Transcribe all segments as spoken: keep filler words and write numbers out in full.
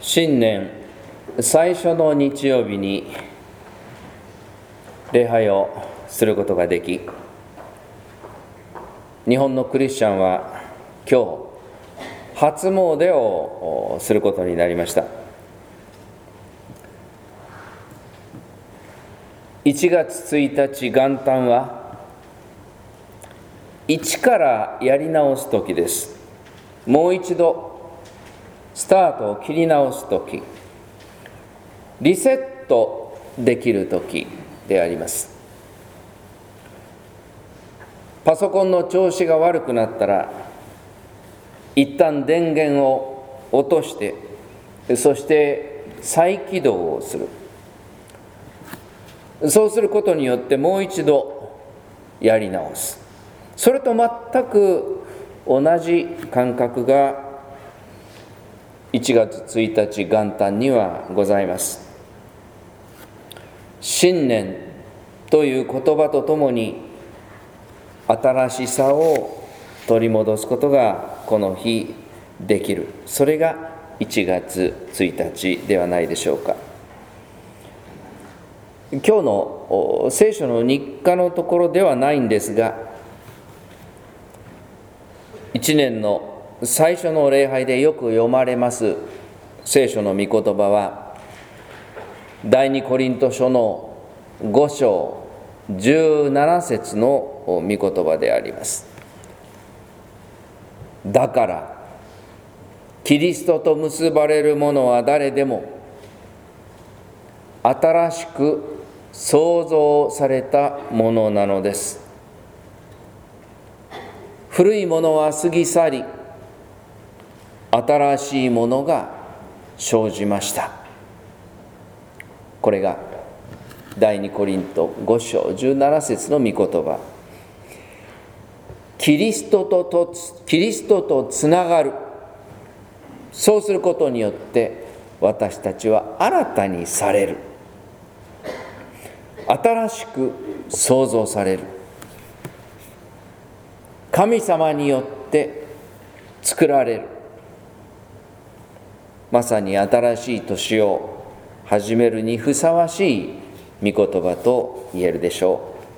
新年最初の日曜日に礼拝をすることができ、日本のクリスチャンは今日初詣をすることになりました。いちがつついたち元旦は一からやり直す時です。もう一度スタートを切り直す時、リセットできる時であります。パソコンの調子が悪くなったら、一旦電源を落として、そして再起動をする。そうすることによってもう一度やり直す。それと全く同じ感覚がいちがつついたち元旦にはございます。新年という言葉とともに新しさを取り戻すことがこの日できる。それがいちがつついたちではないでしょうか。今日の聖書の日課のところではないんですが、いちねんの最初の礼拝でよく読まれます聖書の御言葉は、第二コリント書のご章じゅうなな節の御言葉であります。だからキリストと結ばれる者は誰でも新しく創造されたものなのです。古いものは過ぎ去り、新しいものが生じました。これが第二コリントご章じゅうなな節の御言葉。キリストととキリストとつながる。そうすることによって私たちは新たにされる。新しく創造される。神様によって作られる。まさに新しい年を始めるにふさわしい御言葉と言えるでしょう。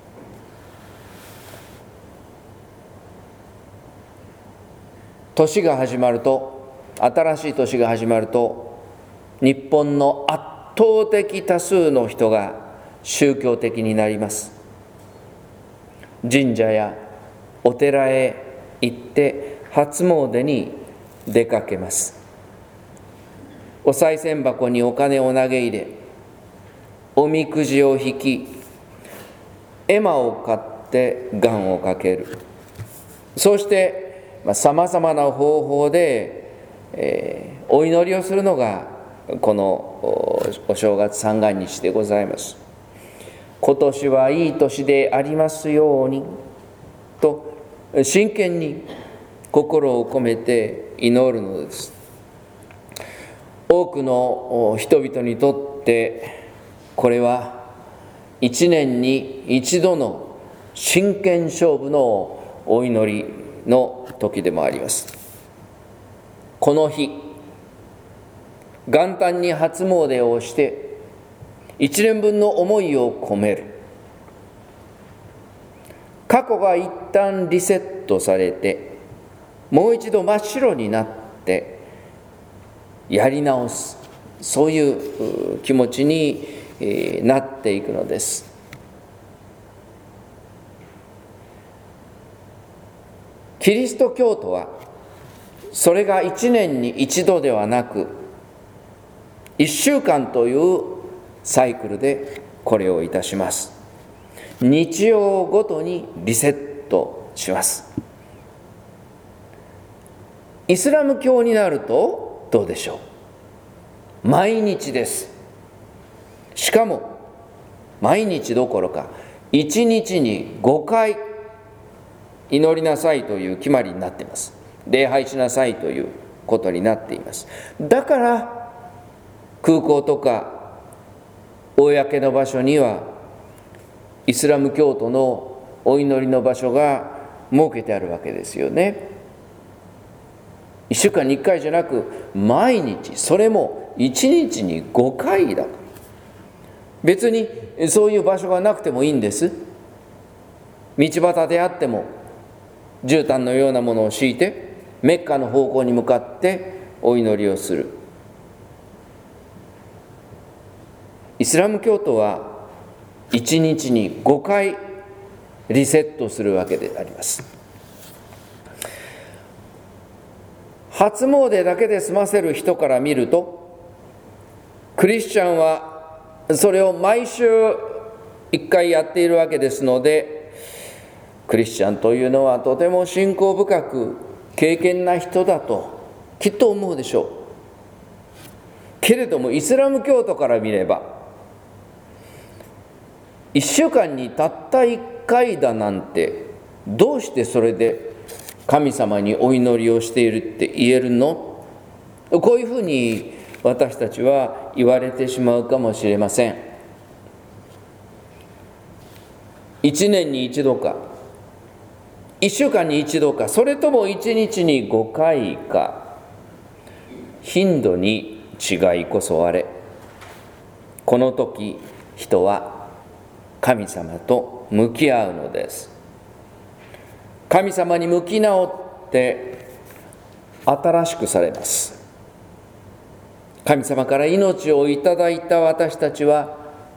年が始まると、新しい年が始まると、日本の圧倒的多数の人が宗教的になります。神社やお寺へ行って初詣に出かけます。お賽銭箱にお金を投げ入れ、おみくじを引き、絵馬を買って願をかける。そしてさまざ、まな方法で、えー、お祈りをするのがこのお正月三が日でございます。今年はいい年でありますようにと真剣に心を込めて祈るのです。多くの人々にとってこれは一年に一度の真剣勝負のお祈りの時でもあります。この日、元旦に初詣をして一年分の思いを込める。過去が一旦リセットされて、もう一度真っ白になってやり直す、そういう気持ちになっていくのです。キリスト教徒はそれが一年に一度ではなく、一週間というサイクルでこれをいたします。日曜ごとにリセットします。イスラム教になるとどうでしょう。毎日です。しかも毎日どころかいちにちにごかい祈りなさいという決まりになっています。礼拝しなさいということになっています。だから空港とか公の場所にはイスラム教徒のお祈りの場所が設けてあるわけですよね。 いっしゅうかんにいっかいじゃなく毎日、それもいちにちにごかいだ。別にそういう場所がなくてもいいんです。道端であっても絨毯のようなものを敷いてメッカの方向に向かってお祈りをする。イスラム教徒はいちにちにごかいリセットするわけであります。初詣だけで済ませる人から見ると、クリスチャンはそれを毎週いっかいやっているわけですので、クリスチャンというのはとても信仰深く敬虔な人だときっと思うでしょう。けれどもイスラム教徒から見れば、いっしゅうかんにたったいっかいだなんて、どうしてそれで神様にお祈りをしているって言えるの？こういうふうに私たちは言われてしまうかもしれません。いちねんに一度か、いっしゅうかんに一度か、それともいちにちにごかいか、頻度に違いこそあれ。この時人は神様と向き合うのです。神様に向き直って新しくされます。神様から命をいただいた私たちは、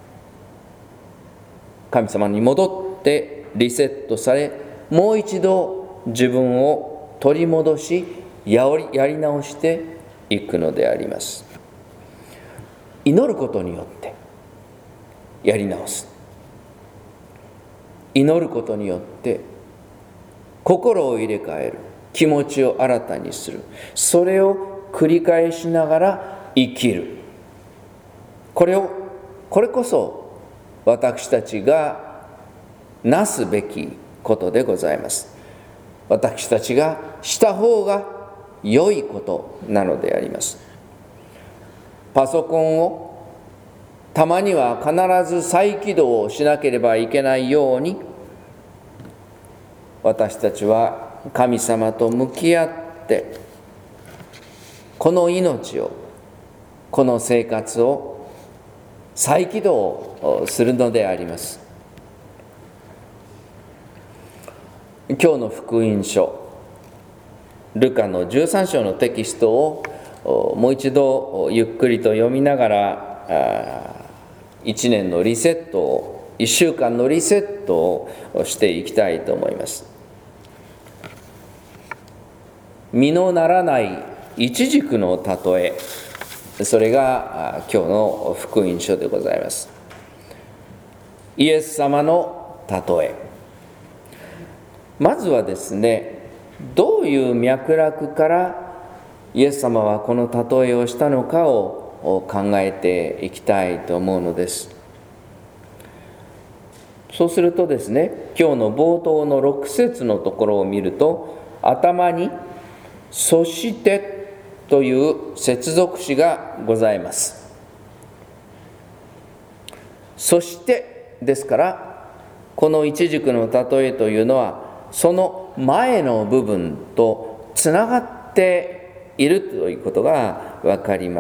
神様に戻ってリセットされ、もう一度自分を取り戻し、やり直していくのであります。祈ることによってやり直す。祈ることによって心を入れ替える、気持ちを新たにする、それを繰り返しながら生きる。これをこれこそ私たちがなすべきことでございます。私たちがした方が良いことなのであります。パソコンをたまには必ず再起動をしなければいけないように、私たちは神様と向き合ってこの命を、この生活を再起動するのであります。今日の福音書、ルカのじゅうさん章のテキストをもう一度ゆっくりと読みながら、いちねんのリセットを、いっしゅうかんのリセットをしていきたいと思います。実のならないイチジクの例え、それが今日の福音書でございます。イエス様の例え。まずはですね、どういう脈絡からイエス様はこの例えをしたのかを考えていきたいと思うのです。そうするとですね、今日の冒頭のろく節のところを見ると、頭にそしてという接続詞がございます。そしてですから、このイチジクの例えというのはその前の部分とつながっているということがわかります。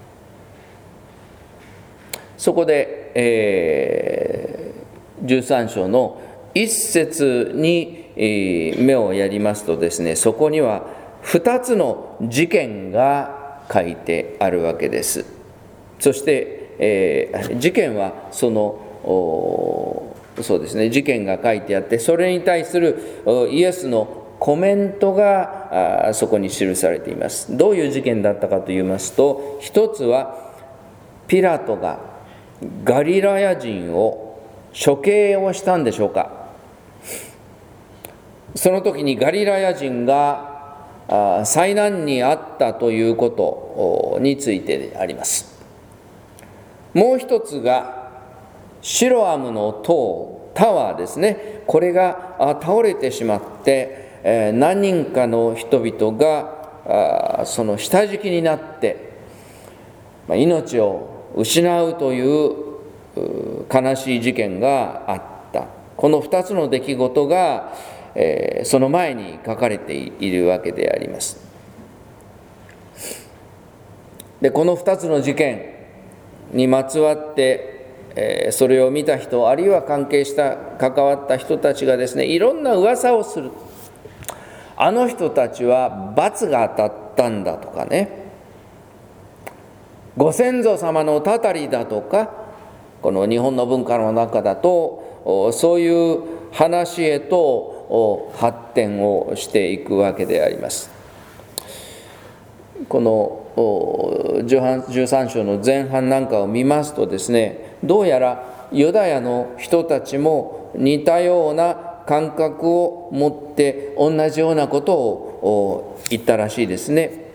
そこで、えー、じゅうさん章の一節に、えー、目をやりますとですね、そこにはふたつの事件が書いてあるわけです。そして、えー、事件はそのそうですね、事件が書いてあって、それに対するイエスのコメントがそこに記されています。どういう事件だったかといいますと、一つはピラトがガリラヤ人を処刑をしたんでしょうか。その時にガリラヤ人が災難にあったということについてであります。もう一つがシロアムの塔、タワーですね。これが倒れてしまって、何人かの人々がその下敷きになって命を失うという悲しい事件があった。このふたつの出来事がその前に書かれているわけであります。 でこのふたつの事件にまつわって、えー、それを見た人、あるいは関係した関わった人たちがですね、いろんな噂をする。あの人たちは罰が当たったんだとかね、ご先祖様のたたりだとか、この日本の文化の中だとそういう話へと発展をしていくわけであります。このじゅうさん章の前半なんかを見ますとですね、どうやらユダヤの人たちも似たような感覚を持って同じようなことを言ったらしいですね。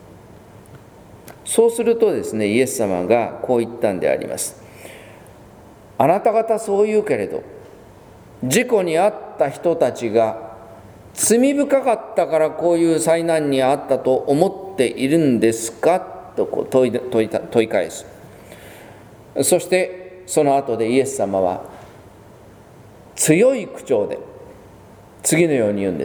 そうするとですね、イエス様がこう言ったんであります。あなた方そう言うけれど、事故に遭った人たちが罪深かったからこういう災難に遭ったと思っているんですかとこう問い、問い、問い返す。そしてその後でイエス様は強い口調で次のように言うんです。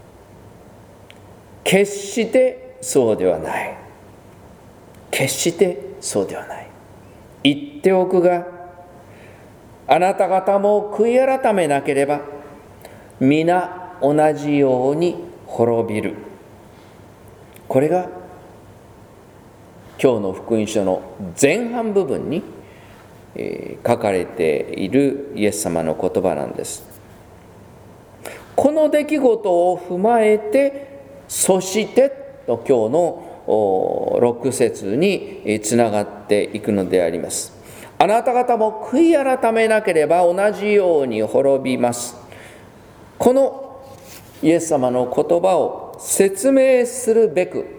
決してそうではない。決してそうではない。言っておくが、あなた方も悔い改めなければ皆同じように滅びる。これが今日の福音書の前半部分に書かれているイエス様の言葉なんです。この出来事を踏まえて、そしてと今日のろく節につながっていくのであります。あなた方も悔い改めなければ同じように滅びます。このイエス様の言葉を説明するべく、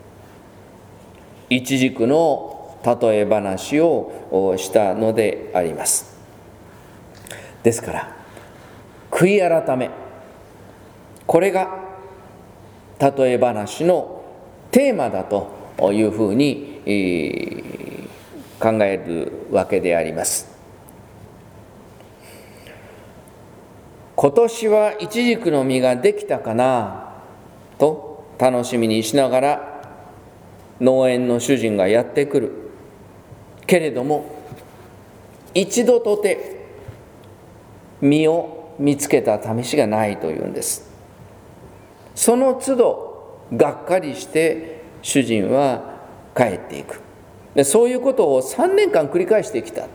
一軸の例え話をしたのであります。ですから悔い改め、これが例え話のテーマだというふうに考えるわけであります。今年はイチジクの実ができたかなと楽しみにしながら農園の主人がやってくる。けれども一度とて実を見つけた試しがないというんです。その都度がっかりして主人は帰っていく。でそういうことをさんねんかん繰り返してきた。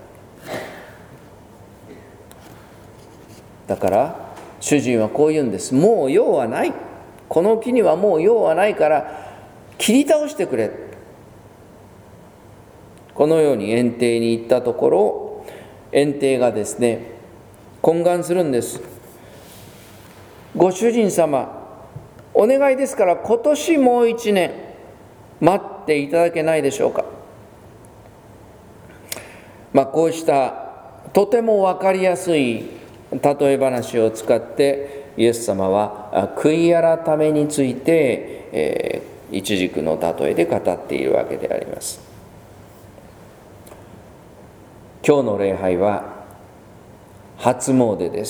だから主人はこう言うんです。もう用はない。この木にはもう用はないから切り倒してくれ。このように園庭に行ったところ、園庭がですね、懇願するんです。ご主人様、お願いですから今年もう一年待っていただけないでしょうか。まあこうしたとても分かりやすい例え話を使ってイエス様は悔い改めについて、えー、一軸の例えで語っているわけであります。今日の礼拝は初詣です。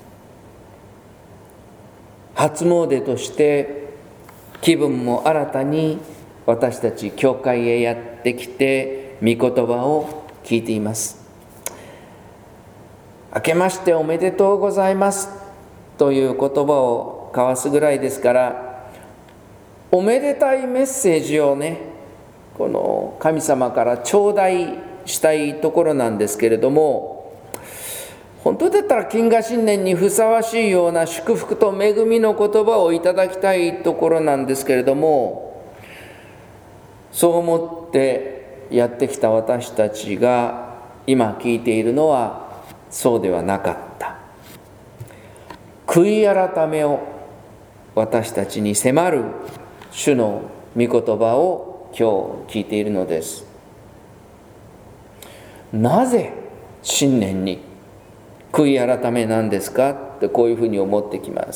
初詣として気分も新たに私たち教会へやってきて御言葉を聞いています。明けましておめでとうございますという言葉を交わすぐらいですから、おめでたいメッセージをね、この神様から頂戴したいところなんですけれども、本当だったら金河新年にふさわしいような祝福と恵みの言葉をいただきたいところなんですけれども、そう思ってやってきた私たちが今聞いているのはそうではなかった。悔い改めを私たちに迫る主の御言葉を今日聞いているのです。なぜ新年に悔い改めなんですかってこういうふうに思ってきます。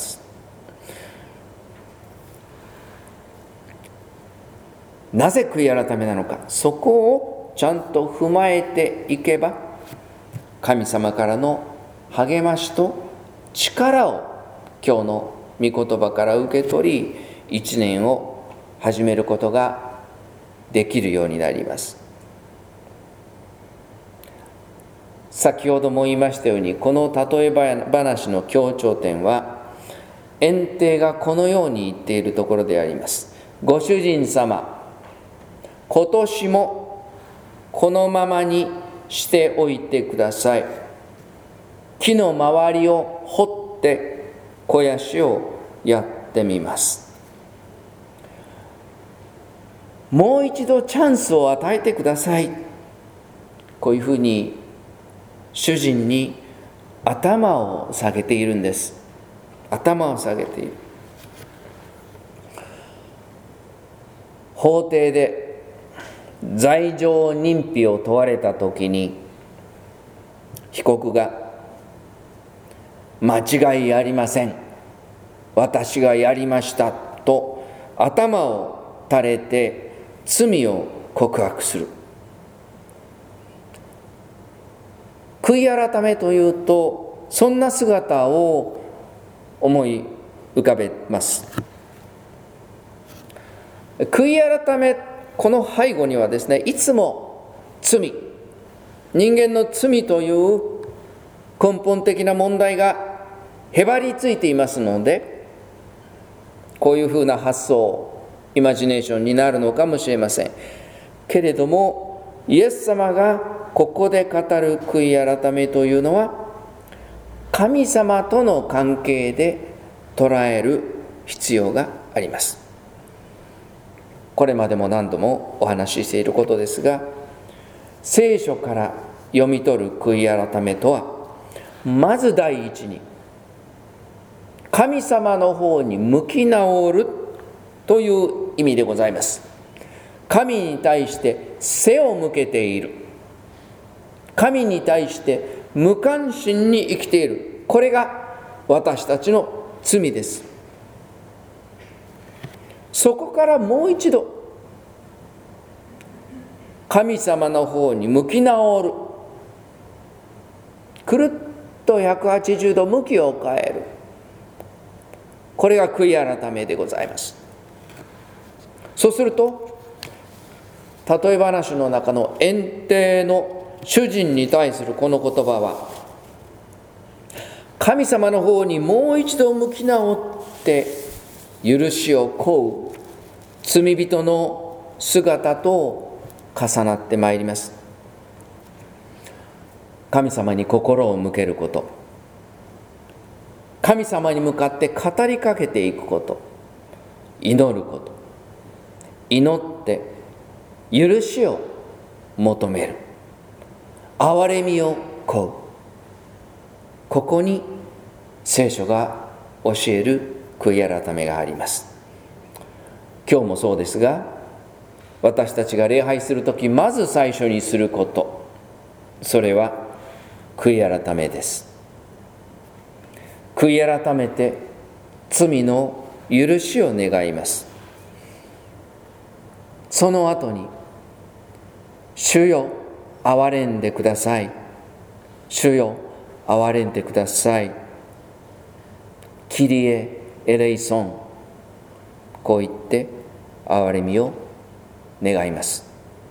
なぜ悔い改めなのか、そこをちゃんと踏まえていけば、神様からの励ましと力を今日の御言葉から受け取り、一年を始めることができるようになります。先ほども言いましたように、この例え話の強調点は、園庭がこのように言っているところであります。ご主人様、今年もこのままにしておいてください。木の周りを掘って肥やしをやってみます。もう一度チャンスを与えてください。こういうふうに主人に頭を下げているんです。頭を下げている。法廷で罪状認否を問われたときに、被告が間違いありません、私がやりましたと頭を垂れて罪を告白する。悔い改めというと、そんな姿を思い浮かべます。悔い改め、この背後にはですね、いつも罪、人間の罪という根本的な問題がへばりついていますので、こういうふうな発想、イマジネーションになるのかもしれません。けれども、イエス様がここで語る悔い改めというのは、神様との関係で捉える必要があります。これまでも何度もお話ししていることですが、聖書から読み取る悔い改めとは、まず第一に神様の方に向き直るという意味でございます。神に対して背を向けている、神に対して無関心に生きている、これが私たちの罪です。そこからもう一度神様の方に向き直る、くるっとひゃくはちじゅうど向きを変える、これが悔い改めでございます。そうすると、例え話の中の園庭の主人に対するこの言葉は、神様の方にもう一度向き直って許しを請う罪人の姿と重なってまいります。神様に心を向けること、神様に向かって語りかけていくこと、祈ること、祈って許しを求める、憐れみを請う、ここに聖書が教える悔い改めがあります。今日もそうですが、私たちが礼拝するとき、まず最初にすること、それは悔い改めです。悔い改めて罪の許しを願います。その後に、主よ憐れんでください、主よ憐れんでください、キリエ・エレイソン、こう言って憐れみを願います。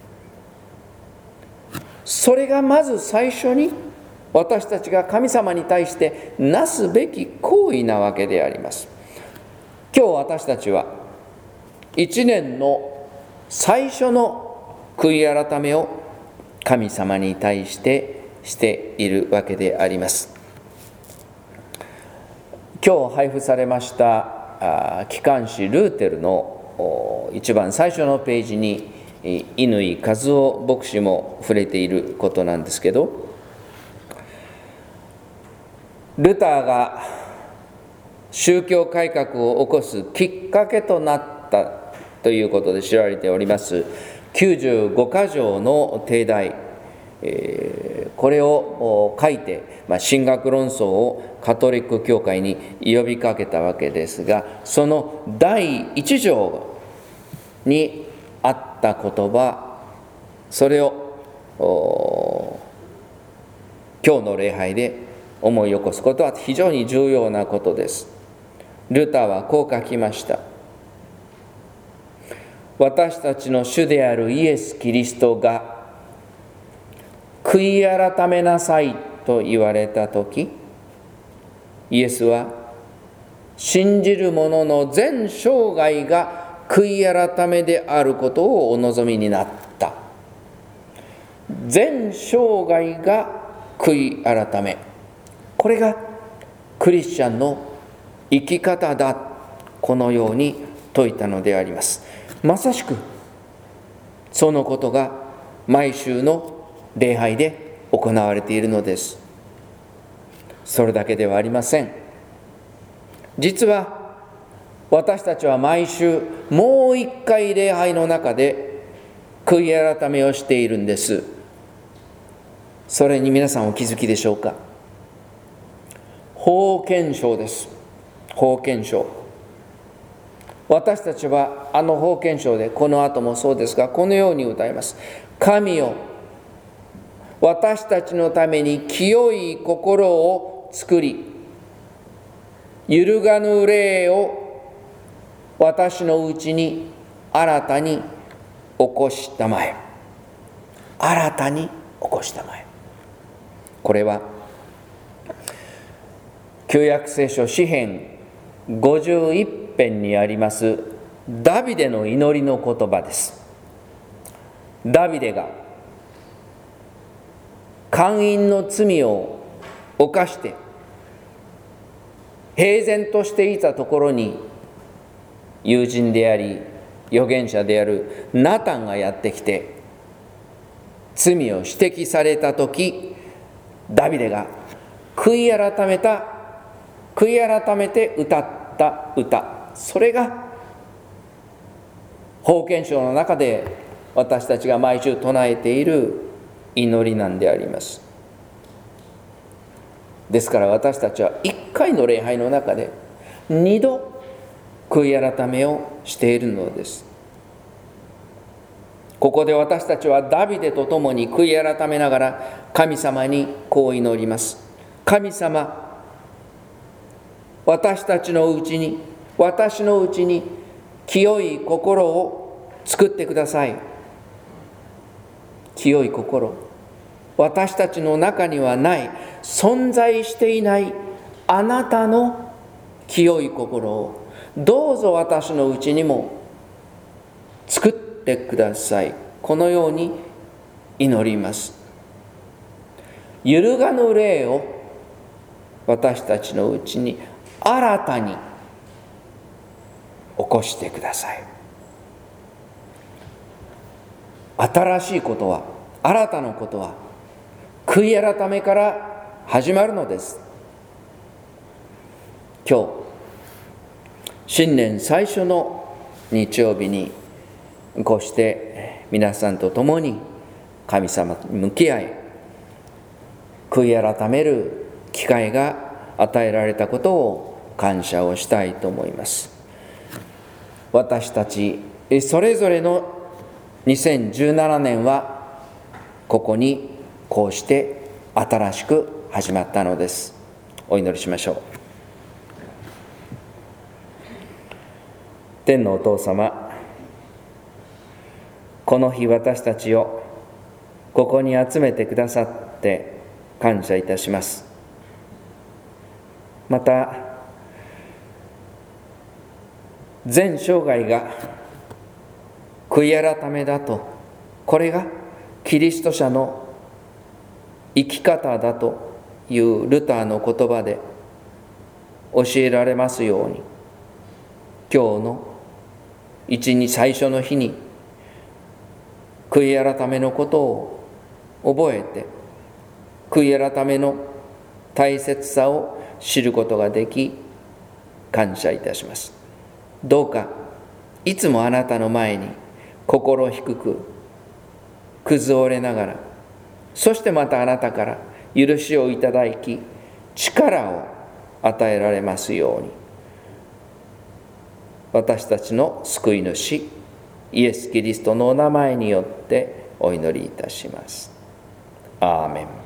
それがまず最初に私たちが神様に対してなすべき行為なわけであります。今日私たちは一年の最初の悔い改めを神様に対してしているわけであります。今日配布されました機関誌ルーテルの一番最初のページに乾和夫牧師も触れていることなんですけど、ルターが宗教改革を起こすきっかけとなったということで知られておりますきゅうじゅうごか条の帝題、これを書いて神学論争をカトリック教会に呼びかけたわけですが、その第一条にあった言葉、それを今日の礼拝で思い起こすことは非常に重要なことです。ルターはこう書きました。 私たちの主であるイエス・キリストが悔い改めなさいと言われたとき、イエスは信じる者の全生涯が悔い改めであることをお望みになった。全生涯が悔い改め、これがクリスチャンの生き方だ、このように説いたのであります。まさしくそのことが毎週の礼拝で行われているのです。それだけではありません。実は私たちは毎週もう一回礼拝の中で悔い改めをしているんです。それに皆さんお気づきでしょうか。法顕彰です。法顕彰。私たちはあの法顕彰で、この後もそうですが、このように歌います。神よ、私たちのために清い心を作り、揺るがぬ霊を私のうちに新たに起こしたまえ。新たに起こしたまえ。これは旧約聖書詩編ごじゅういち編にありますダビデの祈りの言葉です。ダビデが姦淫の罪を犯して平然としていたところに、友人であり預言者であるナタンがやってきて罪を指摘されたとき、ダビデが悔い改めた悔い改めて歌った歌、それが法顕彰の中で私たちが毎週唱えている祈りなんであります。ですから私たちは一回の礼拝の中で二度悔い改めをしているのです。ここで私たちはダビデと共に悔い改めながら神様にこう祈ります。神様、私たちのうちに、私のうちに清い心を作ってください。清い心、私たちの中にはない、存在していないあなたの清い心をどうぞ私のうちにも作ってください。このように祈ります。揺るがぬ霊を私たちのうちに新たに起こしてください。新しいことは、新たなことは悔い改めから始まるのです。今日新年最初の日曜日にこうして皆さんと共に神様に向き合い、悔い改める機会が与えられたことを感謝をしたいと思います。私たちそれぞれのにせんじゅうななねんはここにこうして新しく始まったのです。お祈りしましょう。天のお父様、この日私たちをここに集めてくださって感謝いたします。また全生涯が悔い改めだと、これがキリスト者の生き方だというルターの言葉で教えられますように、今日の一日最初の日に悔い改めのことを覚えて、悔い改めの大切さを知ることができ感謝いたします。どうかいつもあなたの前に心低く崩折れながら、そしてまたあなたから許しをいただき力を与えられますように、私たちの救い主イエス・キリストのお名前によってお祈りいたします。アーメン。